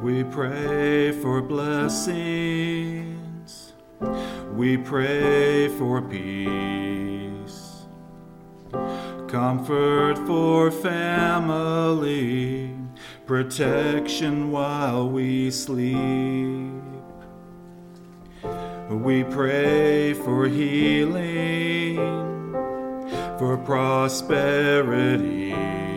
We pray for blessings. We pray for peace. Comfort for family. Protection while we sleep. We pray for healing, for prosperity.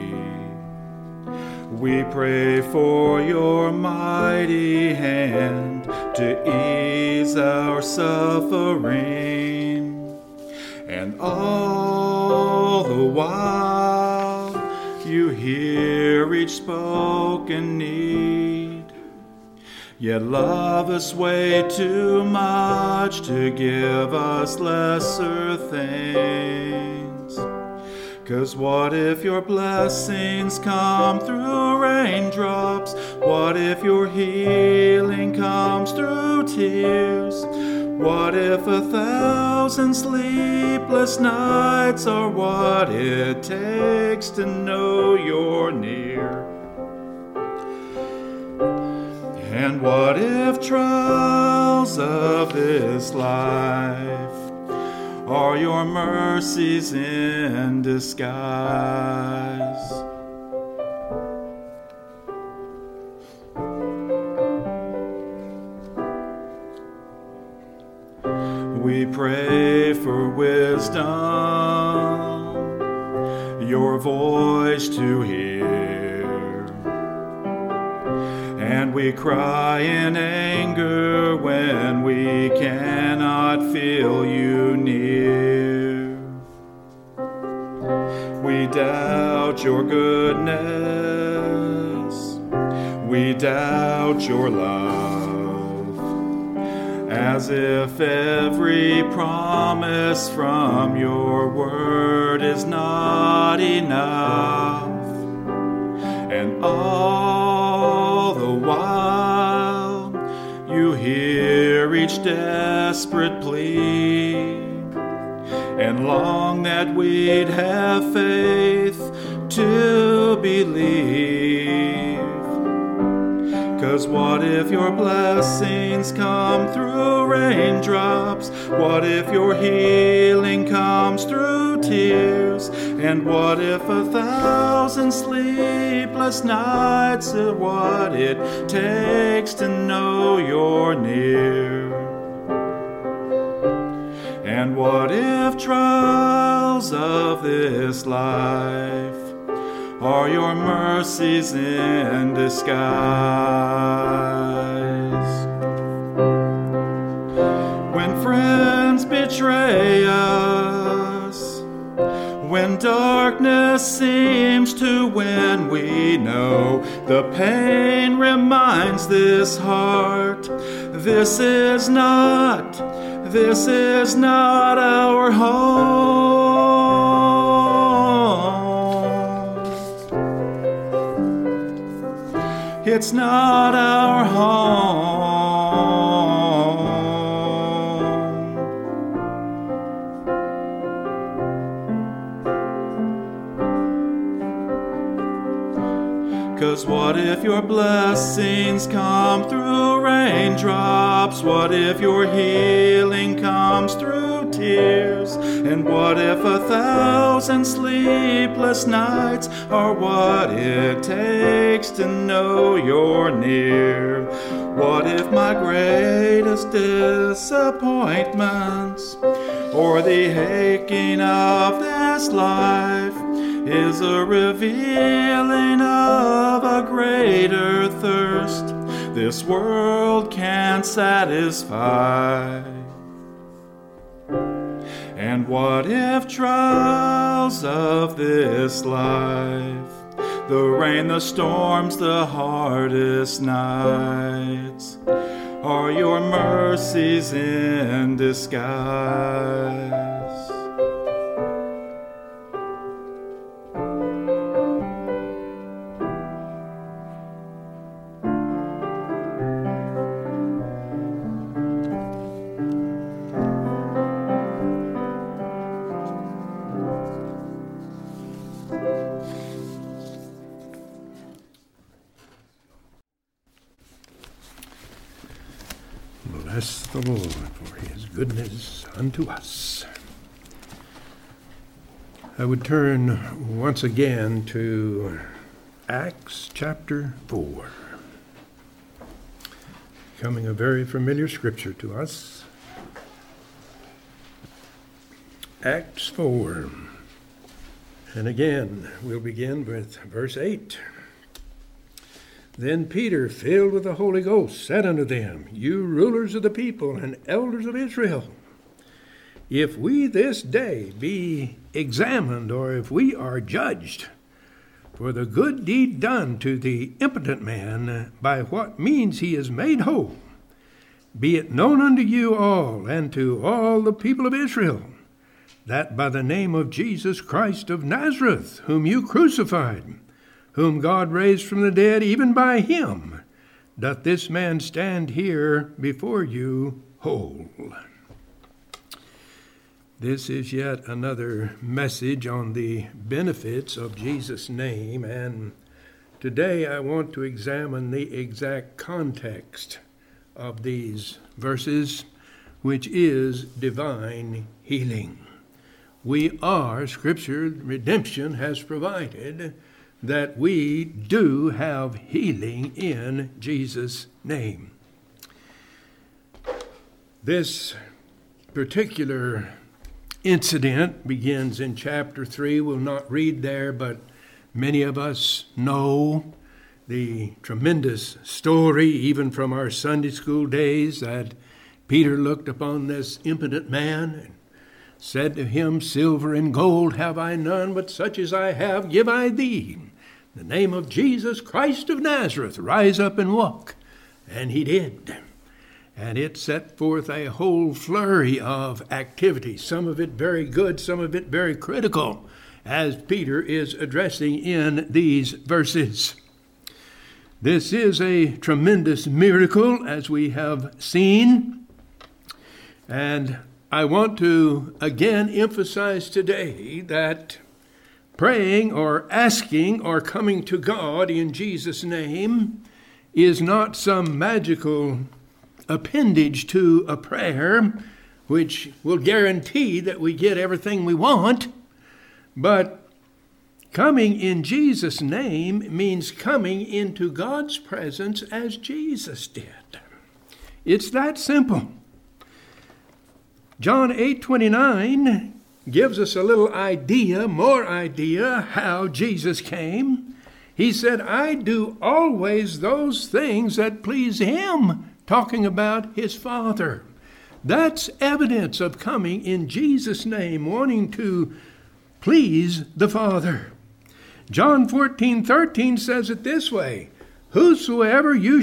We pray for your mighty hand to ease our suffering. And all the while you hear each spoken need. Yet love us way too much to give us lesser things. 'Cause what if your blessings come through raindrops? What if your healing comes through tears? What if 1,000 sleepless nights are what it takes to know you're near? And what if trials of this life are your mercies in disguise? We pray for wisdom, your voice to hear. And we cry in anger when we cannot feel you near. We doubt your goodness. We doubt your love. As if every promise from your word is not enough. And all the while you hear each desperate plea, and long that we'd have faith to believe. 'Cause what if your blessings come through raindrops? What if your healing comes through tears? And what if 1,000 sleepless nights are what it takes to know you're near? And what if trials of this life are your mercies in disguise? When friends betray us, when darkness seems to win, we know the pain reminds this heart, this is not our home. It's not our home. 'Cause what if your blessings come through raindrops? What if your healing comes through tears? And what if 1,000 sleepless nights are what it takes to know you're near? What if my greatest disappointments or the aching of this life is a revealing of a greater thirst this world can't satisfy? And what if trials of this life, the rain, the storms, the hardest nights, are your mercies in disguise? Bless the Lord for his goodness unto us. I would turn once again to Acts chapter 4, becoming a very familiar scripture to us. Acts 4. And again, we'll begin with verse 8. Then Peter, filled with the Holy Ghost, said unto them, You rulers of the people and elders of Israel, if we this day be examined, or if we are judged, for the good deed done to the impotent man, by what means he is made whole, be it known unto you all, and to all the people of Israel, that by the name of Jesus Christ of Nazareth, whom you crucified, whom God raised from the dead, even by him, doth this man stand here before you whole. This is yet another message on the benefits of Jesus' name, and today I want to examine the exact context of these verses, which is divine healing. We are, Scripture, redemption has provided that we do have healing in Jesus' name. This particular incident begins in chapter 3. We'll not read there, but many of us know the tremendous story, even from our Sunday school days, that Peter looked upon this impotent man and said to him, Silver and gold have I none, but such as I have give I thee. In the name of Jesus Christ of Nazareth, rise up and walk. And he did. And it set forth a whole flurry of activity, some of it very good, some of it very critical, as Peter is addressing in these verses. This is a tremendous miracle, as we have seen. And I want to again emphasize today that praying or asking or coming to God in Jesus' name is not some magical appendage to a prayer which will guarantee that we get everything we want, but coming in Jesus' name means coming into God's presence as Jesus did. It's that simple. John 8:29 gives us a little idea, more idea, how Jesus came. He said, I do always those things that please him, talking about his Father. That's evidence of coming in Jesus' name, wanting to please the Father. John 14:13 says it this way, whatsoever you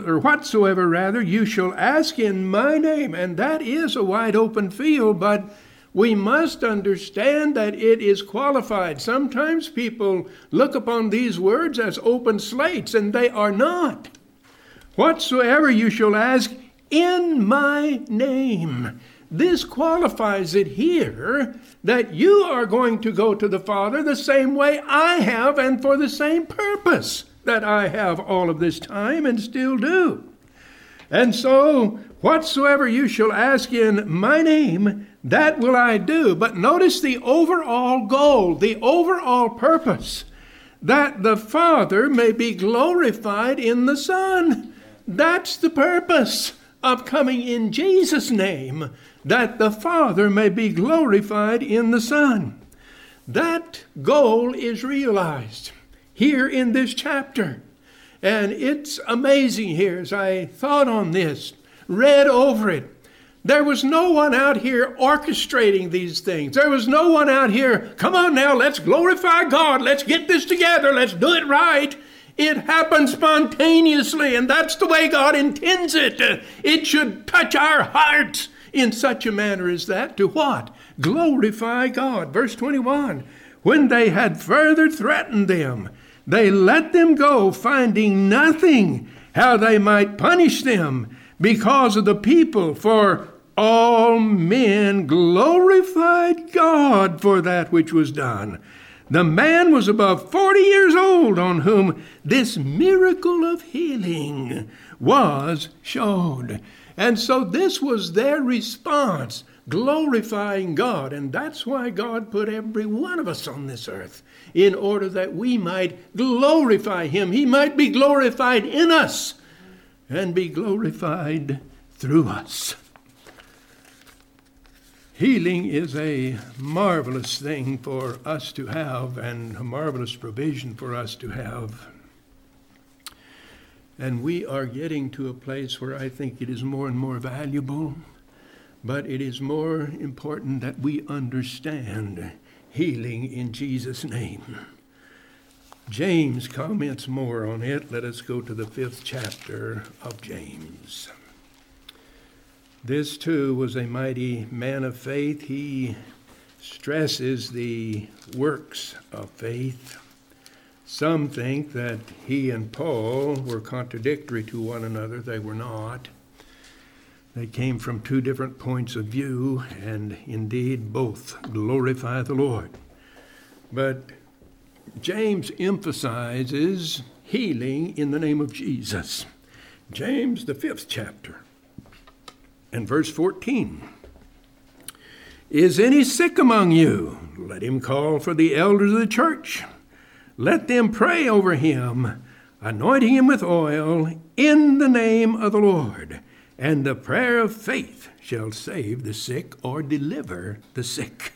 shall ask in my name. And that is a wide open field, but we must understand that it is qualified. Sometimes people look upon these words as open slates, and they are not. Whatsoever you shall ask in my name. This qualifies it here that you are going to go to the Father the same way I have, and for the same purpose that I have all of this time and still do. And so, whatsoever you shall ask in my name, that will I do. But notice the overall goal, the overall purpose, that the Father may be glorified in the Son. That's the purpose of coming in Jesus' name, that the Father may be glorified in the Son. That goal is realized here in this chapter. And it's amazing here as I thought on this, read over it. There was no one out here orchestrating these things. There was no one out here, come on now, let's glorify God. Let's get this together. Let's do it right. It happened spontaneously, and that's the way God intends it. It should touch our hearts in such a manner as that. To what? Glorify God. Verse 21, when they had further threatened them, they let them go, finding nothing how they might punish them because of the people. For all men glorified God for that which was done. The man was above 40 years old on whom this miracle of healing was showed. And so this was their response, glorifying God. And that's why God put every one of us on this earth, in order that we might glorify him. He might be glorified in us and be glorified through us. Healing is a marvelous thing for us to have, and a marvelous provision for us to have. And we are getting to a place where I think it is more and more valuable, but it is more important that we understand healing in Jesus' name. James comments more on it. Let us go to the 5th chapter of James. This too was a mighty man of faith. He stresses the works of faith. Some think that he and Paul were contradictory to one another. They were not. They came from two different points of view, and indeed both glorify the Lord. But James emphasizes healing in the name of Jesus. James, the 5th chapter, and verse 14. Is any sick among you? Let him call for the elders of the church. Let them pray over him, anointing him with oil in the name of the Lord. And the prayer of faith shall save the sick or deliver the sick.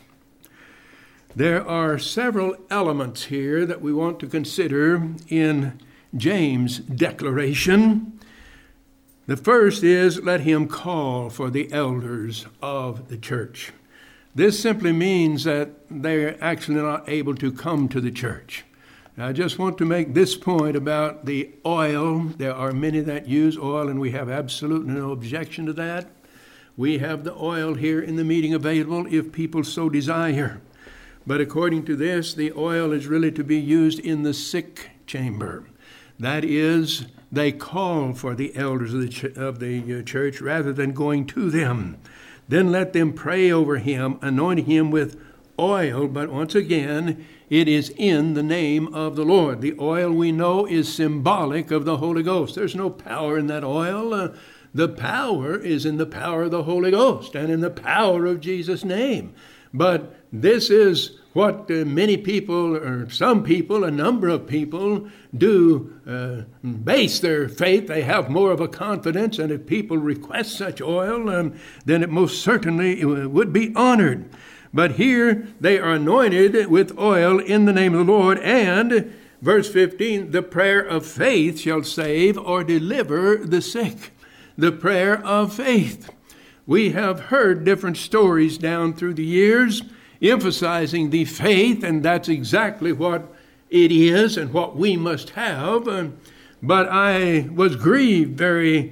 There are several elements here that we want to consider in James' declaration. The first is, let him call for the elders of the church. This simply means that they're actually not able to come to the church. Now, I just want to make this point about the oil. There are many that use oil, and we have absolutely no objection to that. We have the oil here in the meeting available if people so desire. But according to this, the oil is really to be used in the sick chamber. That is, they call for the elders of the church rather than going to them. Then let them pray over him, anointing him with oil. But once again, it is in the name of the Lord. The oil, we know, is symbolic of the Holy Ghost. There's no power in that oil. The power is in the power of the Holy Ghost and in the power of Jesus' name. But this is what many people, or some people, a number of people do base their faith. They have more of a confidence, and if people request such oil, then it most certainly would be honored. But here they are anointed with oil in the name of the Lord, and verse 15, the prayer of faith shall save or deliver the sick. The prayer of faith. We have heard different stories down through the years emphasizing the faith, and that's exactly what it is and what we must have. But I was grieved a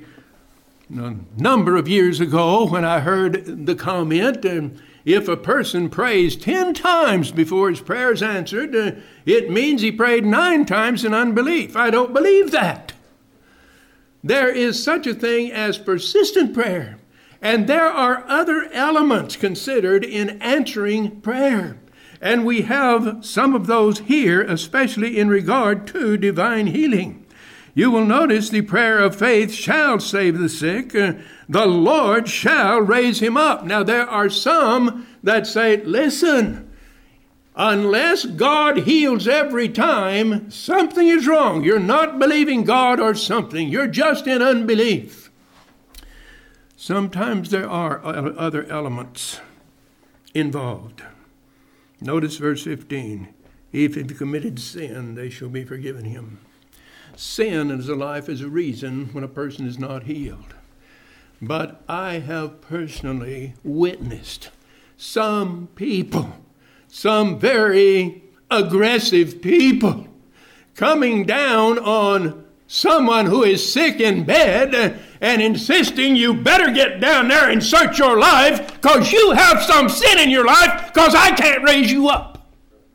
number of years ago when I heard the comment, if a person prays 10 times before his prayer is answered, it means he prayed 9 times in unbelief. I don't believe that. There is such a thing as persistent prayer. And there are other elements considered in answering prayer. And we have some of those here, especially in regard to divine healing. You will notice the prayer of faith shall save the sick. The Lord shall raise him up. Now there are some that say, listen, unless God heals every time, something is wrong. You're not believing God or something. You're just in unbelief. Sometimes there are other elements involved. Notice verse 15. If he committed sin, they shall be forgiven him. Sin in his life is a reason when a person is not healed. But I have personally witnessed some people, some very aggressive people, coming down on someone who is sick in bed and insisting you better get down there and search your life because you have some sin in your life because I can't raise you up.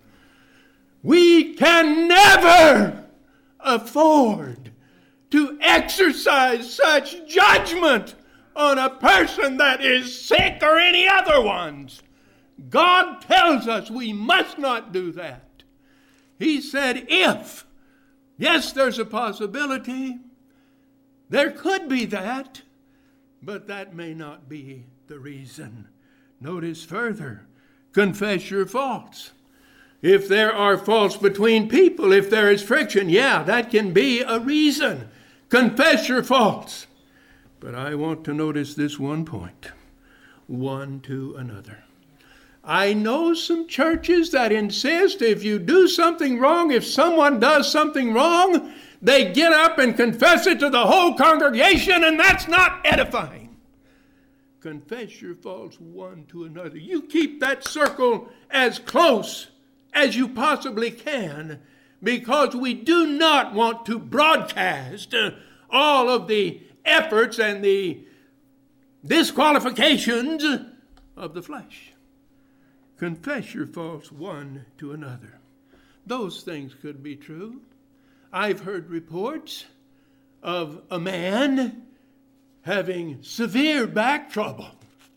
We can never afford to exercise such judgment on a person that is sick or any other ones. God tells us we must not do that. He said if. Yes, there's a possibility. There could be that. But that may not be the reason. Notice further, confess your faults. If there are faults between people, if there is friction, that can be a reason. Confess your faults. But I want to notice this one point, one to another. I know some churches that insist if you do something wrong, if someone does something wrong, they get up and confess it to the whole congregation, and that's not edifying. Confess your faults one to another. You keep that circle as close as you possibly can, because we do not want to broadcast all of the efforts and the disqualifications of the flesh. Confess your faults one to another. Those things could be true. I've heard reports of a man having severe back trouble.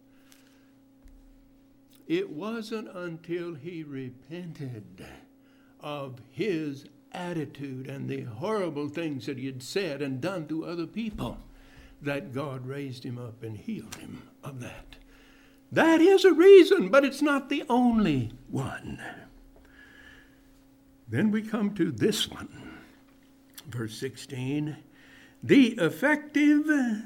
It wasn't until he repented of his attitude and the horrible things that he had said and done to other people that God raised him up and healed him of that. That is a reason, but it's not the only one. Then we come to this one. Verse 16, the effectual,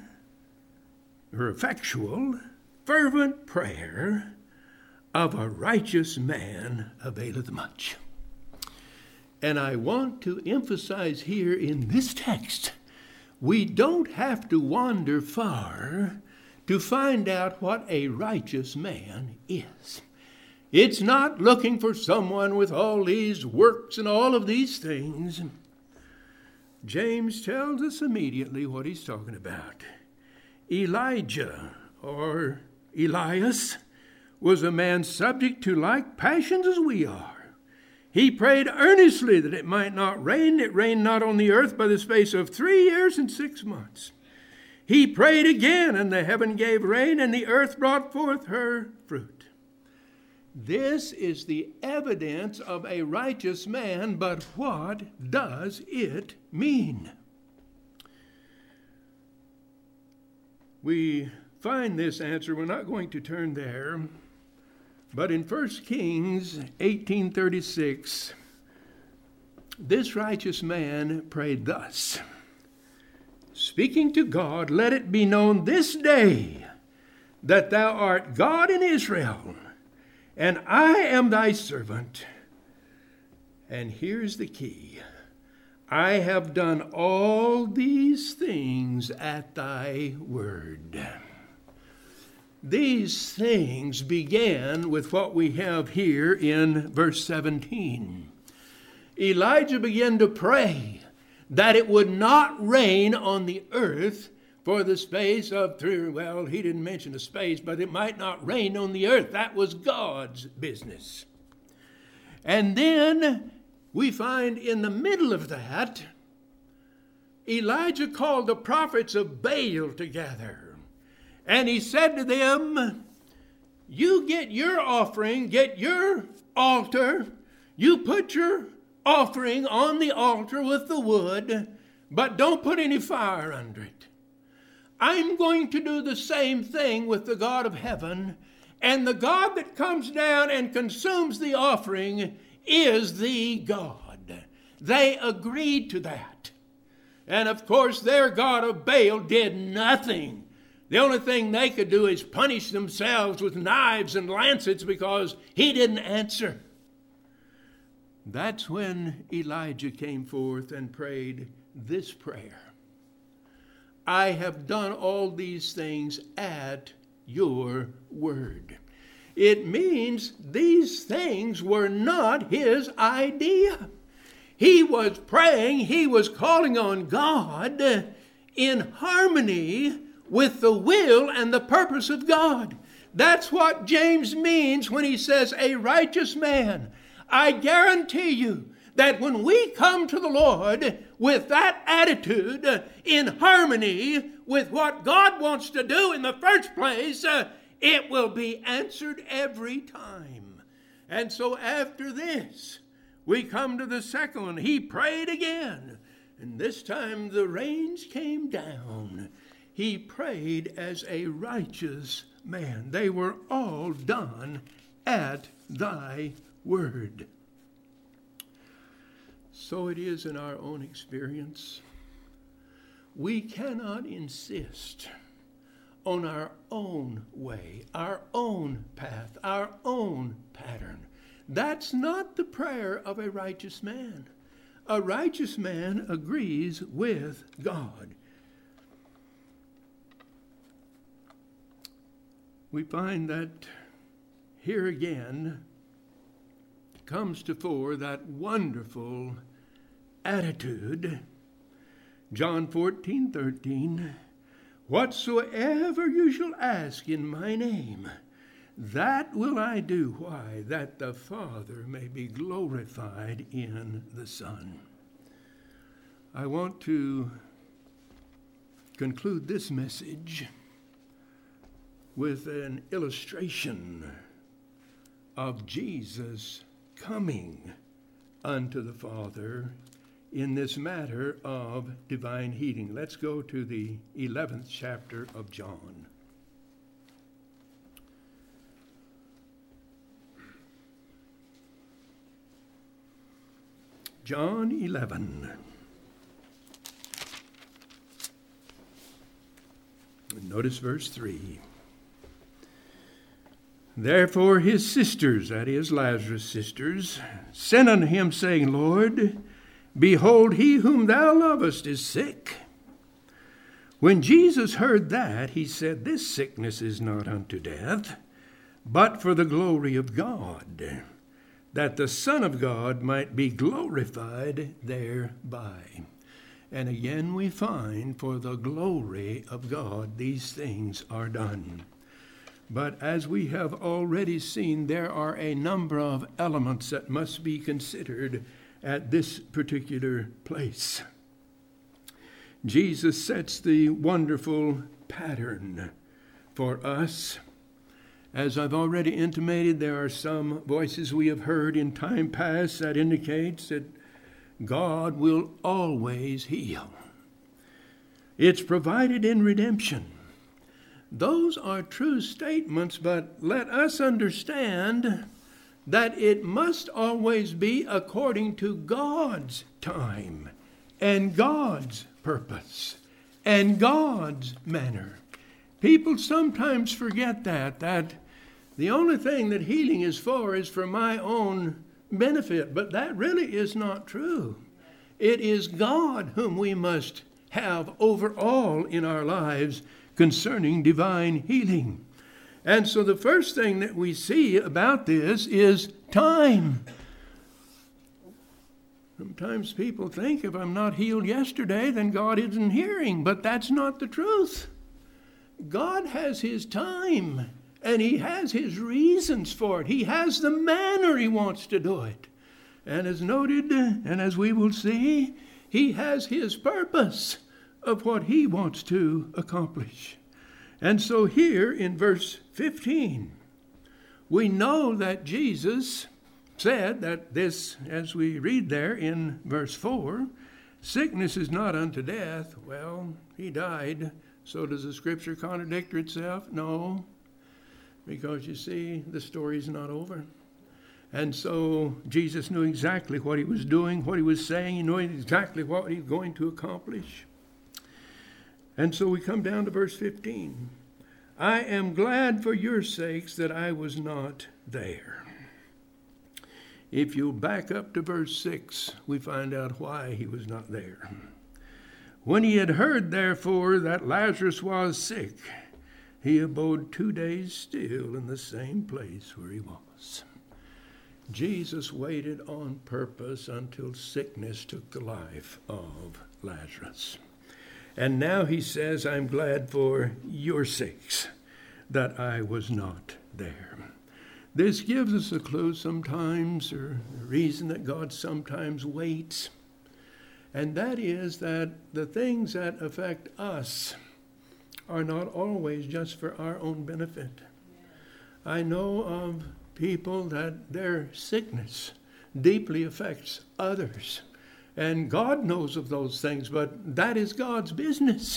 fervent prayer of a righteous man availeth much. And I want to emphasize here in this text, we don't have to wander far to find out what a righteous man is. It's not looking for someone with all these works and all of these things. James tells us immediately what he's talking about. Elijah, or Elias, was a man subject to like passions as we are. He prayed earnestly that it might not rain. It rained not on the earth by the space of 3 years and 6 months. He prayed again, and the heaven gave rain, and the earth brought forth her fruit. This is the evidence of a righteous man, but what does it mean? We find this answer. We're not going to turn there. But in 1 Kings 18:36, this righteous man prayed thus, speaking to God, let it be known this day that thou art God in Israel, and I am thy servant. And here's the key. I have done all these things at thy word. These things began with what we have here in verse 17. Elijah began to pray that it would not rain on the earth for the space of 3, well, he didn't mention a space, but it might not rain on the earth. That was God's business. And then we find in the middle of that, Elijah called the prophets of Baal together. And he said to them, you get your offering, get your altar, you put your offering on the altar with the wood, but don't put any fire under it. I'm going to do the same thing with the God of heaven, and the God that comes down and consumes the offering is the God. They agreed to that. And of course, their God of Baal did nothing. The only thing they could do is punish themselves with knives and lancets because he didn't answer. That's when Elijah came forth and prayed this prayer. I have done all these things at your word. It means these things were not his idea. He was praying, he was calling on God in harmony with the will and the purpose of God. That's what James means when he says a righteous man. I guarantee you that when we come to the Lord with that attitude in harmony with what God wants to do in the first place, it will be answered every time. And so after this, we come to the second one. He prayed again, and this time the rains came down. he prayed as a righteous man. They were all done at thy word. So it is in our own experience. We cannot insist on our own way, our own path, our own pattern. That's not the prayer of a righteous man. A righteous man agrees with God. We find that here again comes to fore that wonderful attitude. John 14:13, whatsoever you shall ask in my name, that will I do. Why? That the Father may be glorified in the Son. I want to conclude this message with an illustration of Jesus coming unto the Father in this matter of divine healing. Let's go to the 11th chapter of John. John 11. Notice verse 3. Therefore his sisters, that is Lazarus' sisters, sent unto him, saying, Lord, behold, he whom thou lovest is sick. When Jesus heard that, he said, this sickness is not unto death, but for the glory of God, that the Son of God might be glorified thereby. And again we find, for the glory of God, these things are done. But as we have already seen, there are a number of elements that must be considered at this particular place. Jesus sets the wonderful pattern for us. As I've already intimated, there are some voices we have heard in time past that indicates that God will always heal. It's provided in redemption. Those are true statements, but let us understand that it must always be according to God's time and God's purpose and God's manner. People sometimes forget that the only thing that healing is for my own benefit, but that really is not true. It is God whom we must have over all in our lives concerning divine healing. And so the first thing that we see about this is time. Sometimes people think if I'm not healed yesterday, then God isn't hearing, but that's not the truth. God has his time, and he has his reasons for it. He has the manner he wants to do it. And as noted, and as we will see, he has his purpose of what he wants to accomplish. And so here in verse 15, we know that Jesus said that this, as we read there in verse 4, sickness is not unto death. Well, he died. So does the scripture contradict itself? No, because you see, the story's not over. And so Jesus knew exactly what he was doing, what he was saying. He knew exactly what he was going to accomplish. And so we come down to verse 15. I am glad for your sakes that I was not there. If you back up to verse 6, we find out why he was not there. When he had heard, therefore, that Lazarus was sick, he abode 2 days still in the same place where he was. Jesus waited on purpose until sickness took the life of Lazarus. And now he says, I'm glad for your sakes that I was not there. This gives us a clue sometimes, or a reason that God sometimes waits. And that is that the things that affect us are not always just for our own benefit. I know of people that their sickness deeply affects others. And God knows of those things, but that is God's business.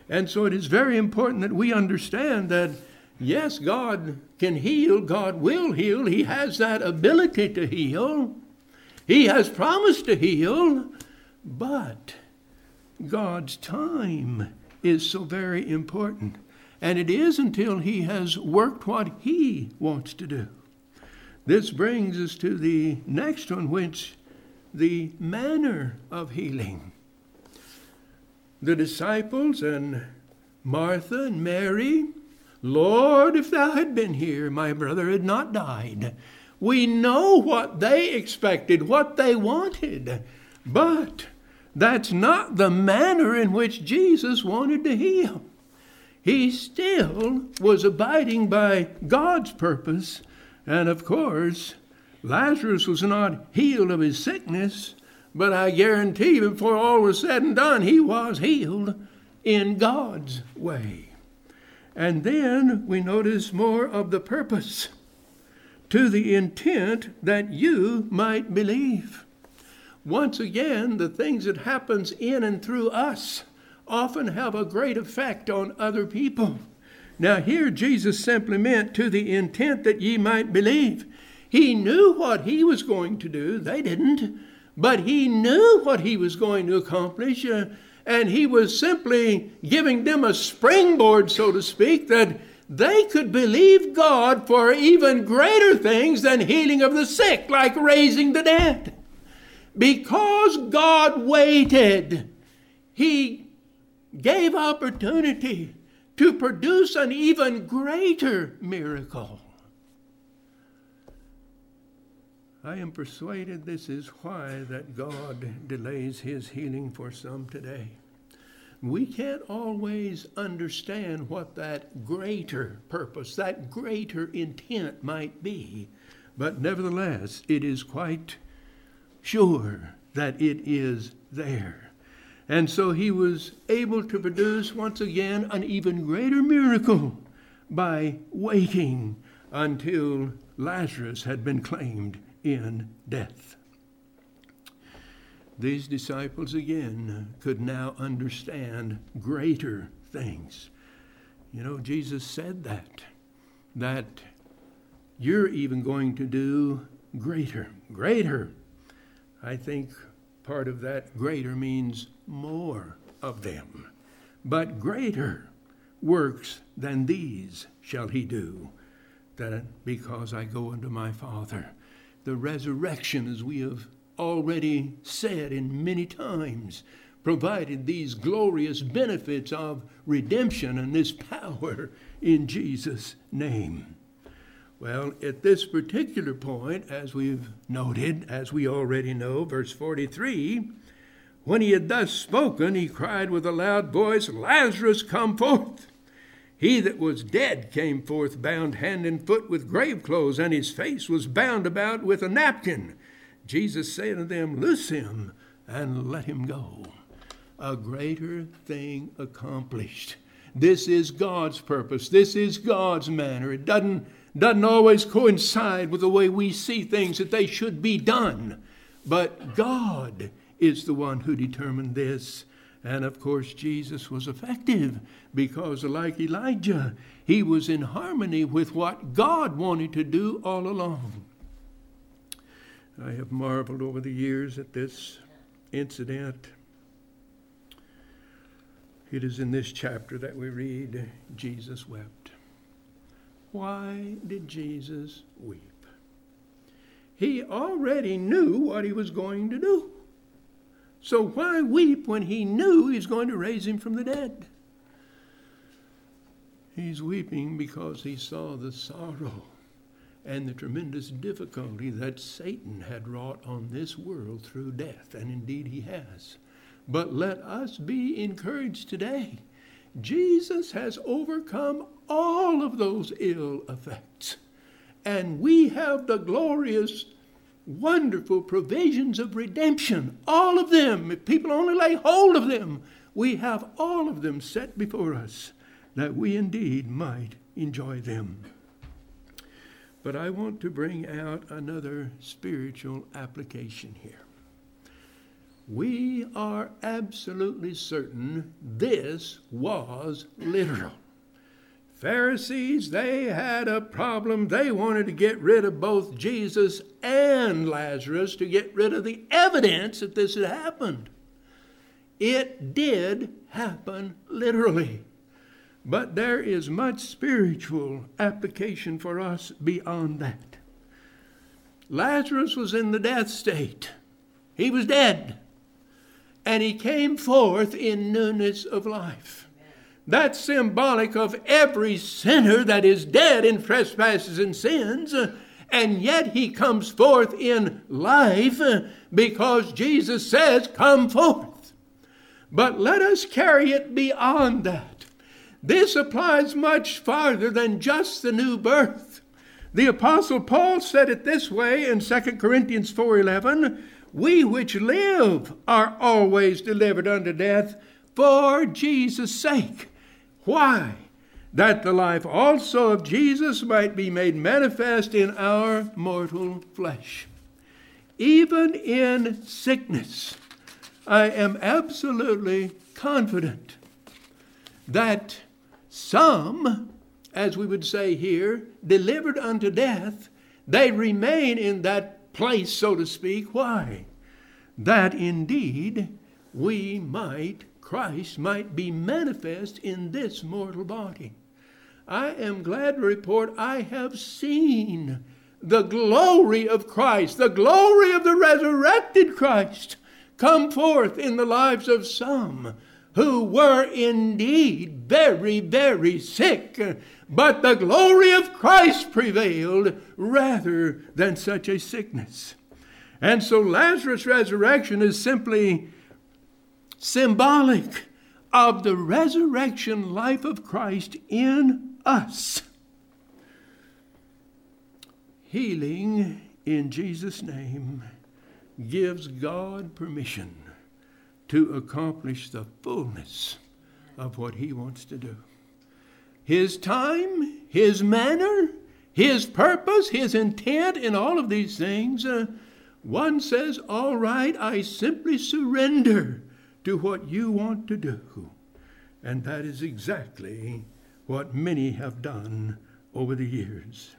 And so it is very important that we understand that, yes, God can heal, God will heal, He has that ability to heal, He has promised to heal, but God's time is so very important. And it is until He has worked what He wants to do. This brings us to the next one, which the manner of healing. The disciples and Martha and Mary, Lord, if thou had been here, my brother had not died. We know what they expected, what they wanted, but that's not the manner in which Jesus wanted to heal. He still was abiding by God's purpose, and of course, Lazarus was not healed of his sickness, but I guarantee you, before all was said and done, he was healed in God's way. And then we notice more of the purpose, to the intent that you might believe. Once again, the things that happens in and through us often have a great effect on other people. Now here Jesus simply meant to the intent that ye might believe. He knew what he was going to do. They didn't. But he knew what he was going to accomplish. And he was simply giving them a springboard, so to speak, that they could believe God for even greater things than healing of the sick, like raising the dead. Because God waited, He gave opportunity to produce an even greater miracle. I am persuaded this is why that God delays His healing for some today. We can't always understand what that greater purpose, that greater intent might be, but nevertheless, it is quite sure that it is there. And so He was able to produce once again an even greater miracle by waiting until Lazarus had been claimed in death. These disciples again could now understand greater things. You know, Jesus said that you're even going to do greater. I think part of that greater means more of them. But greater works than these shall He do, that because I go unto my Father. The resurrection, as we have already said in many times, provided these glorious benefits of redemption and this power in Jesus' name. Well, at this particular point, as we've noted, as we already know, verse 43, when He had thus spoken, He cried with a loud voice, Lazarus, come forth. He that was dead came forth, bound hand and foot with grave clothes, and his face was bound about with a napkin. Jesus said unto them, Loose him and let him go. A greater thing accomplished. This is God's purpose. This is God's manner. It doesn't always coincide with the way we see things that they should be done. But God is the one who determined this. And of course, Jesus was effective because, like Elijah, he was in harmony with what God wanted to do all along. I have marveled over the years at this incident. It is in this chapter that we read, Jesus wept. Why did Jesus weep? He already knew what He was going to do. So why weep when He knew He's going to raise him from the dead? He's weeping because he saw the sorrow and the tremendous difficulty that Satan had wrought on this world through death, and indeed he has. But let us be encouraged today. Jesus has overcome all of those ill effects, and we have the glorious, wonderful provisions of redemption, all of them. If people only lay hold of them, we have all of them set before us, that we indeed might enjoy them. But I want to bring out another spiritual application here. we are absolutely certain this was literal. Pharisees, they had a problem. They wanted to get rid of both Jesus and Lazarus to get rid of the evidence that this had happened. It did happen literally. But there is much spiritual application for us beyond that. Lazarus was in the death state. He was dead. And he came forth in newness of life. That's symbolic of every sinner that is dead in trespasses and sins. And yet he comes forth in life because Jesus says, come forth. But let us carry it beyond that. This applies much farther than just the new birth. The Apostle Paul said it this way in 2 Corinthians 4:11, we which live are always delivered unto death for Jesus' sake. Why? That the life also of Jesus might be made manifest in our mortal flesh. Even in sickness, I am absolutely confident that some, as we would say here, delivered unto death, they remain in that place, so to speak. Why? That indeed Christ might be manifest in this mortal body. I am glad to report I have seen the glory of Christ, the glory of the resurrected Christ, come forth in the lives of some who were indeed very, very sick, but the glory of Christ prevailed rather than such a sickness. And so Lazarus' resurrection is simply symbolic of the resurrection life of Christ in us. Healing in Jesus' name gives God permission to accomplish the fullness of what he wants to do. His time, his manner, his purpose, his intent in all of these things, one says, all right, I simply surrender to what you want to do. And that is exactly what many have done over the years.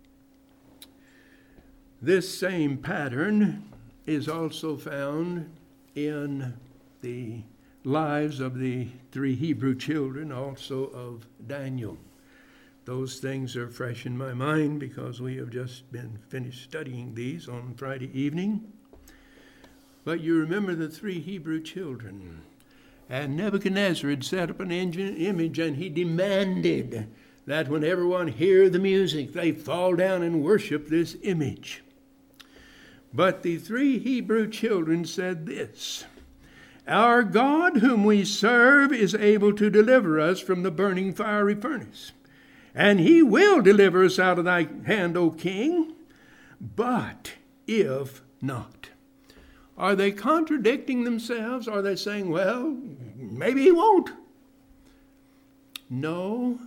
This same pattern is also found in the lives of the 3 Hebrew children, also of Daniel. Those things are fresh in my mind because we have just been finished studying these on Friday evening. But you remember the 3 Hebrew children. And Nebuchadnezzar had set up an image, and he demanded that when everyone hear the music, they fall down and worship this image. But the 3 Hebrew children said this, our God whom we serve is able to deliver us from the burning fiery furnace. And he will deliver us out of thy hand, O king. But if not. Are they contradicting themselves? Are they saying, well, maybe he won't? No.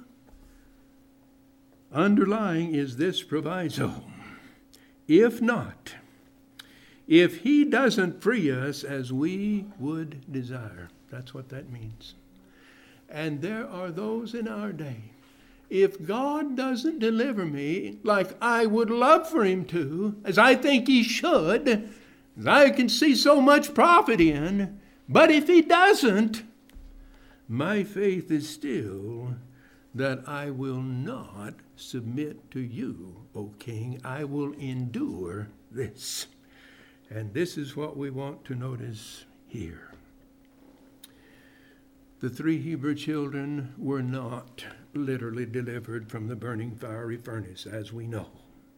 Underlying is this proviso. If not, if he doesn't free us as we would desire. That's what that means. And there are those in our day. If God doesn't deliver me like I would love for him to, as I think he should, as I can see so much profit in, but if he doesn't, my faith is still that I will not submit to you, O King. I will endure this. And this is what we want to notice here. The 3 Hebrew children were not literally delivered from the burning fiery furnace, as we know.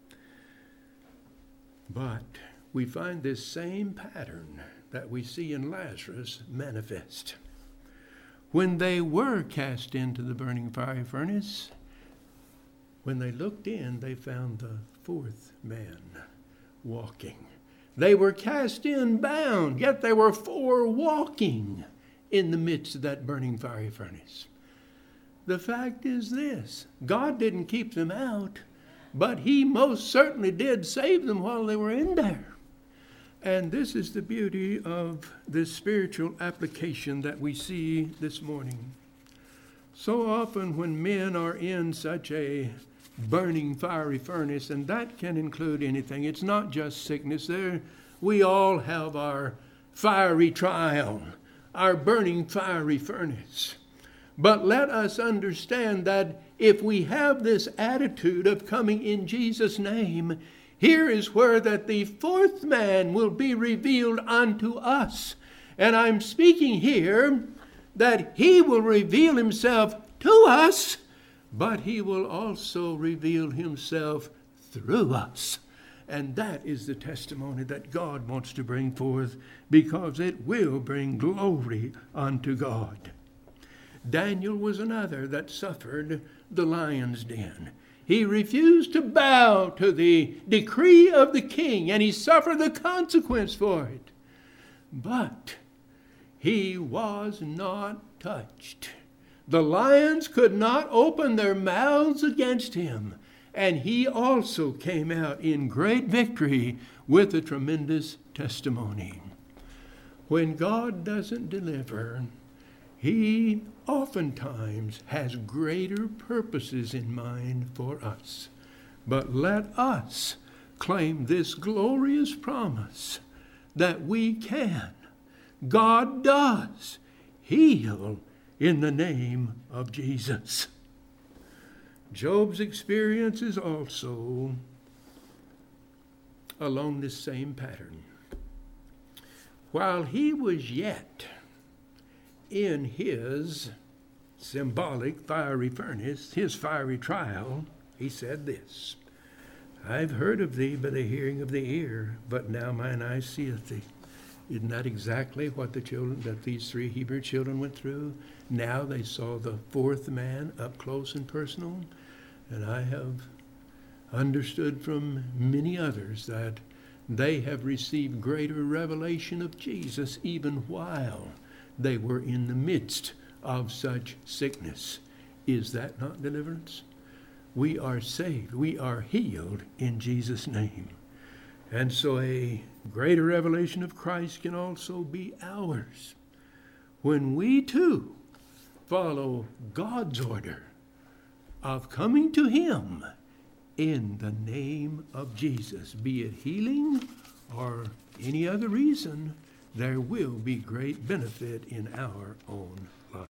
But we find this same pattern that we see in Lazarus manifest. When they were cast into the burning fiery furnace, when they looked in, they found the 4th man walking. They were cast in bound, yet there were 4 walking in the midst of that burning fiery furnace. The fact is this, God didn't keep them out, but he most certainly did save them while they were in there. And this is the beauty of this spiritual application that we see this morning. So often when men are in such a burning fiery furnace, and that can include anything, it's not just sickness. We all have our fiery trial, our burning fiery furnace. But let us understand that if we have this attitude of coming in Jesus' name, here is where that the fourth man will be revealed unto us. And I'm speaking here that he will reveal himself to us, but he will also reveal himself through us. And that is the testimony that God wants to bring forth, because it will bring glory unto God. Daniel was another that suffered the lion's den. He refused to bow to the decree of the king, and he suffered the consequence for it. But he was not touched. The lions could not open their mouths against him, and he also came out in great victory with a tremendous testimony. When God doesn't deliver, he oftentimes has greater purposes in mind for us. But let us claim this glorious promise that we can, God does, heal in the name of Jesus. Job's experience is also along this same pattern. While he was yet in his symbolic fiery furnace, his fiery trial, he said this, I've heard of thee by the hearing of the ear, but now mine eye seeth thee. Isn't that exactly what that these three Hebrew children went through? Now they saw the fourth man up close and personal. And I have understood from many others that they have received greater revelation of Jesus even while they were in the midst of such sickness. Is that not deliverance? We are saved. We are healed in Jesus' name. And so a greater revelation of Christ can also be ours when we too follow God's order of coming to him in the name of Jesus. Be it healing or any other reason, there will be great benefit in our own life.